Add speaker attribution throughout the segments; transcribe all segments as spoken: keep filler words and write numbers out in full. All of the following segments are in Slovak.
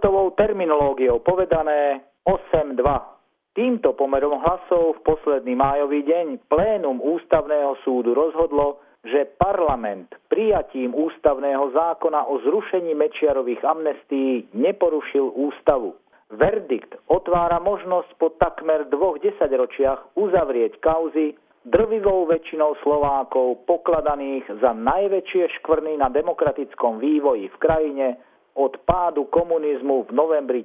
Speaker 1: Sudcovou terminológiou povedané osem dva. Týmto pomerom hlasov v posledný májový deň plénum Ústavného súdu rozhodlo, že parlament prijatím ústavného zákona o zrušení Mečiarových amnestií neporušil ústavu. Verdikt otvára možnosť po takmer dvoch desaťročiach uzavrieť kauzy drvivou väčšinou Slovákov pokladaných za najväčšie škvrny na demokratickom vývoji v krajine od pádu komunizmu v novembri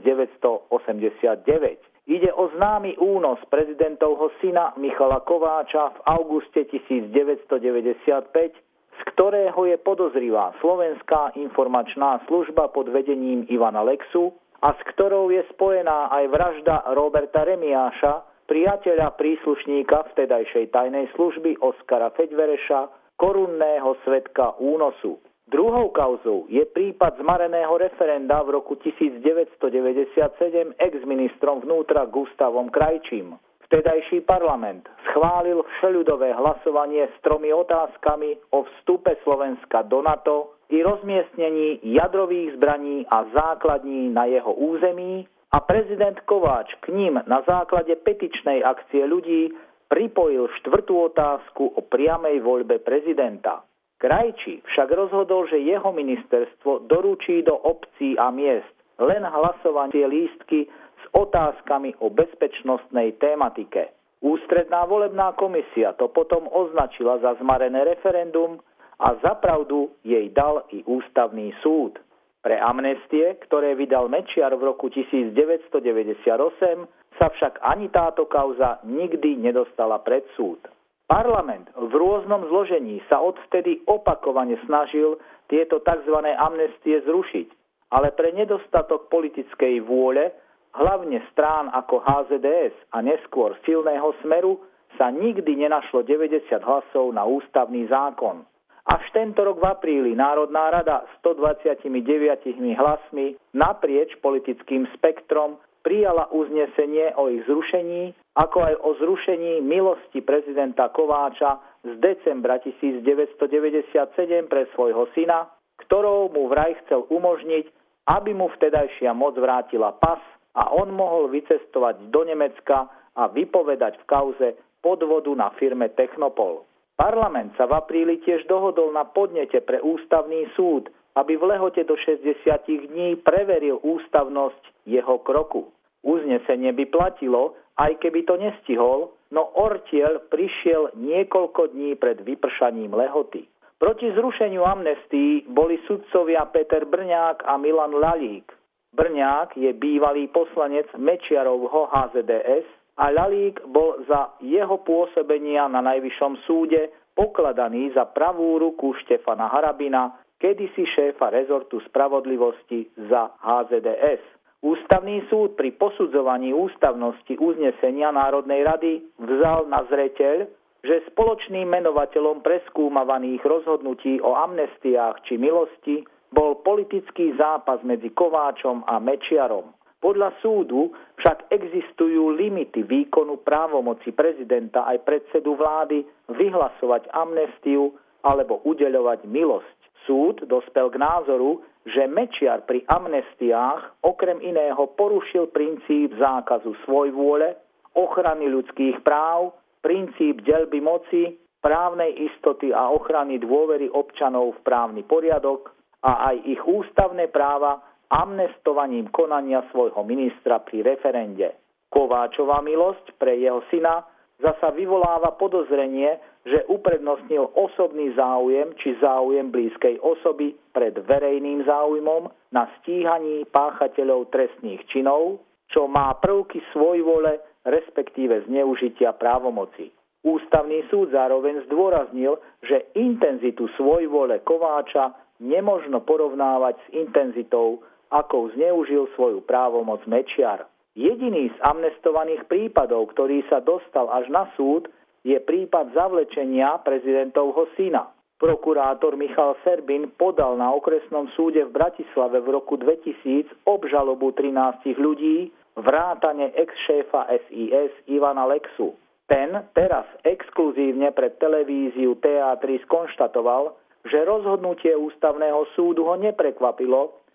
Speaker 1: devätnásťstoosemdesiatdeväť. Ide o známy únos prezidentovho syna Michala Kováča v auguste devätnásťstodeväťdesiatpäť, z ktorého je podozrivá Slovenská informačná služba pod vedením Ivana Lexu a s ktorou je spojená aj vražda Roberta Remiáša, priateľa príslušníka vtedajšej tajnej služby Oskara Feďvereša, korunného svedka únosu. Druhou kauzou je prípad zmareného referenda v roku devätnásťstodeväťdesiatsedem ex-ministrom vnútra Gustavom Krajčím. Vtedajší parlament schválil všeľudové hlasovanie s tromi otázkami o vstupe Slovenska do NATO i rozmiestnení jadrových zbraní a základní na jeho území a prezident Kováč k ním na základe petičnej akcie ľudí pripojil štvrtú otázku o priamej voľbe prezidenta. Krajčí však rozhodol, že jeho ministerstvo doručí do obcí a miest len hlasovacie lístky s otázkami o bezpečnostnej tématike. Ústredná volebná komisia to potom označila za zmarené referendum a za pravdu jej dal i ústavný súd. Pre amnestie, ktoré vydal Mečiar v roku devätnásťstodeväťdesiatosem, sa však ani táto kauza nikdy nedostala pred súd. Parlament v rôznom zložení sa odvtedy opakovane snažil tieto tzv. Amnestie zrušiť, ale pre nedostatok politickej vôle, hlavne strán ako há zet dé es a neskôr silného Smeru, sa nikdy nenašlo deväťdesiat hlasov na ústavný zákon. Až tento rok v apríli Národná rada stodvadsaťdeväť hlasmi naprieč politickým spektrom prijala uznesenie o ich zrušení, ako aj o zrušení milosti prezidenta Kováča z decembra devätnásťstodeväťdesiatsedem pre svojho syna, ktorou mu vraj chcel umožniť, aby mu vtedajšia moc vrátila pas a on mohol vycestovať do Nemecka a vypovedať v kauze podvodu na firme Technopol. Parlament sa v apríli tiež dohodol na podnete pre ústavný súd, aby v lehote do šesťdesiat dní preveril ústavnosť jeho kroku. Uznesenie by platilo, aj keby to nestihol, no ortiel prišiel niekoľko dní pred vypršaním lehoty. Proti zrušeniu amnestií boli sudcovia Peter Brňák a Milan Lalík. Brňák je bývalý poslanec Mečiarovho há zet dé es a Lalík bol za jeho pôsobenia na Najvyššom súde pokladaný za pravú ruku Štefana Harabina, kedysi šéfa rezortu spravodlivosti za há zet dé es. Ústavný súd pri posudzovaní ústavnosti uznesenia Národnej rady vzal na zreteľ, že spoločným menovateľom preskúmavaných rozhodnutí o amnestiách či milosti bol politický zápas medzi Kováčom a Mečiarom. Podľa súdu však existujú limity výkonu právomoci prezidenta aj predsedu vlády vyhlasovať amnestiu alebo udeľovať milosť. Súd dospel k názoru, že Mečiar pri amnestiách okrem iného porušil princíp zákazu svojvôle, ochrany ľudských práv, princíp deľby moci, právnej istoty a ochrany dôvery občanov v právny poriadok a aj ich ústavné práva amnestovaním konania svojho ministra pri referende. Kováčova milosť pre jeho syna zasa vyvoláva podozrenie, že uprednostnil osobný záujem či záujem blízkej osoby pred verejným záujmom na stíhaní páchateľov trestných činov, čo má prvky svojvole, respektíve zneužitia právomoci. Ústavný súd zároveň zdôraznil, že intenzitu svojvole Kováča nemožno porovnávať s intenzitou, akou zneužil svoju právomoc Mečiar. Jediný z amnestovaných prípadov, ktorý sa dostal až na súd, je prípad zavlečenia prezidentovho syna. Prokurátor Michal Serbin podal na okresnom súde v Bratislave v roku dvetisíc obžalobu trinástich ľudí, vrátane ex-šéfa es í es Ivana Lexu. Ten teraz exkluzívne pre televíziu té á tri skonštatoval, že rozhodnutie ústavného súdu ho neprekvapilo,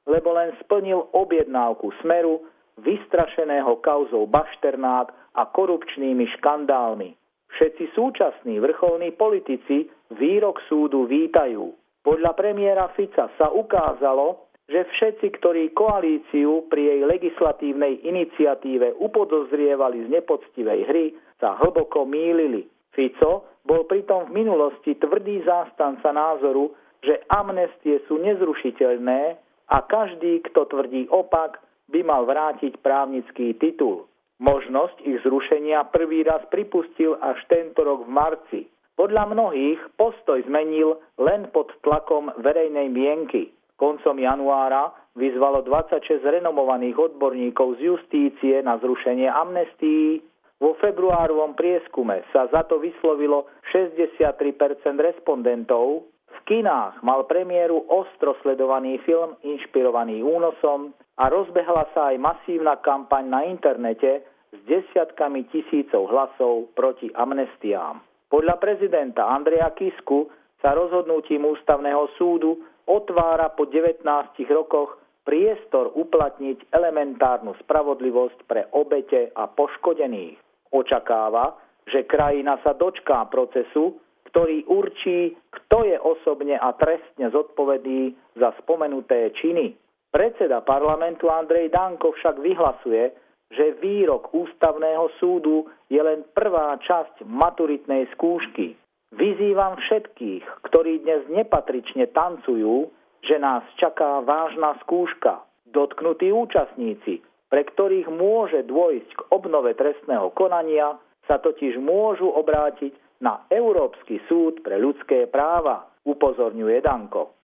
Speaker 1: lebo len splnil objednávku Smeru, vystrašeného kauzou Bašternák a korupčnými škandálmi. Všetci súčasní vrcholní politici výrok súdu vítajú. Podľa premiéra Fica sa ukázalo, že všetci, ktorí koalíciu pri jej legislatívnej iniciatíve upodozrievali z nepoctivej hry, sa hlboko mýlili. Fico bol pritom v minulosti tvrdý zástanca názoru, že amnestie sú nezrušiteľné a každý, kto tvrdí opak, by mal vrátiť právnický titul. Možnosť ich zrušenia prvý raz pripustil až tento rok v marci. Podľa mnohých postoj zmenil len pod tlakom verejnej mienky. Koncom januára vyzvalo dvadsaťšesť renomovaných odborníkov z justície na zrušenie amnestií. Vo februárovom prieskume sa za to vyslovilo šesťdesiattri percent respondentov. V kinách mal premiéru ostro sledovaný film inšpirovaný únosom a rozbehla sa aj masívna kampaň na internete s desiatkami tisícov hlasov proti amnestiám. Podľa prezidenta Andreja Kisku sa rozhodnutím Ústavného súdu otvára po devätnástich rokoch priestor uplatniť elementárnu spravodlivosť pre obete a poškodených. Očakáva, že krajina sa dočká procesu, ktorý určí, kto je osobne a trestne zodpovedný za spomenuté činy. Predseda parlamentu Andrej Danko však vyhlasuje, že výrok Ústavného súdu je len prvá časť maturitnej skúšky. Vyzývam všetkých, ktorí dnes nepatrične tancujú, že nás čaká vážna skúška. Dotknutí účastníci, pre ktorých môže dôjsť k obnove trestného konania, sa totiž môžu obrátiť na Európsky súd pre ľudské práva, upozorňuje Danko.